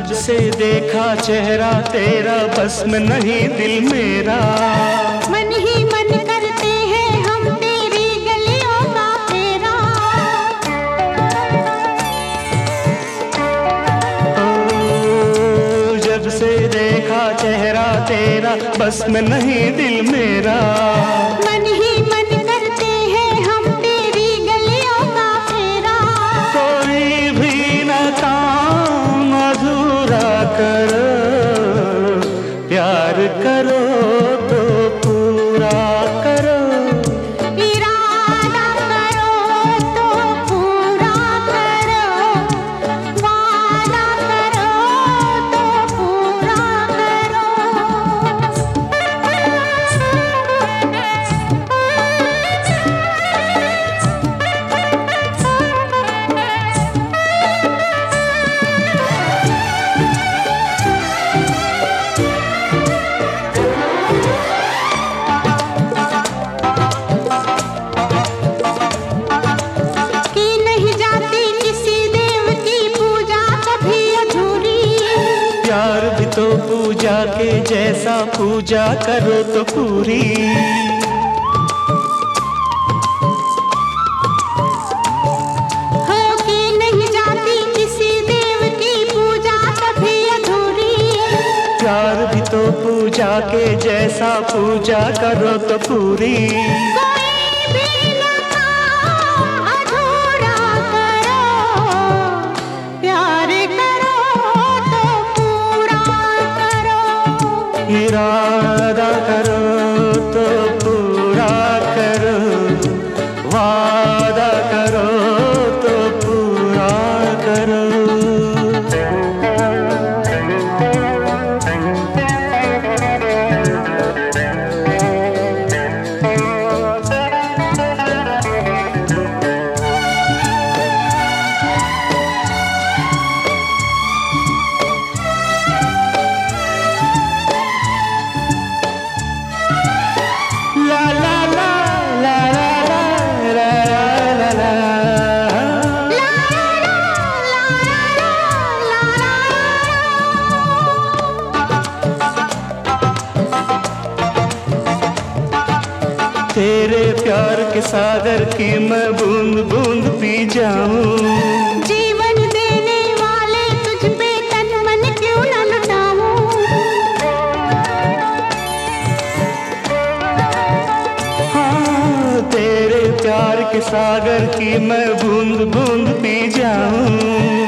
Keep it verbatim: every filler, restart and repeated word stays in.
जब से देखा चेहरा तेरा बस में नहीं दिल मेरा। मन ही मन करते हैं हम तेरी गलियों का फेरा। ओ, जब से देखा चेहरा तेरा बस में नहीं दिल मेरा। मन ही मन करते हैं हम तेरी गलियों का फेरा। कोई भी न काम अधूरा करो, प्यार करो तो पूरा करो। इरादा करो तो पूरा करो, वादा करो तो पूरा की नहीं जाती किसी देव की पूजा कभी अधूरी। प्यार भी तो पूजा के जैसा, पूजा करो तो पूरी। हो की नहीं जाती किसी देव की पूजा कभी अधूरी। प्यार भी तो पूजा के जैसा, पूजा करो तो पूरी। कोई भी न काम अधूरा करो, प्यार करो तो पूरा करो। इरादा करो तो पूरा करो, वादा करो तो पूरा करो। La la la la la la la la la। तेरे प्यार के सागर की मैं बूंद बूंद पी जाऊं। जीवन देने वाले तुझ पे तन मन क्यों न लुटाऊं। हाँ, तेरे प्यार के सागर की मैं बूंद बूंद पी जाऊं।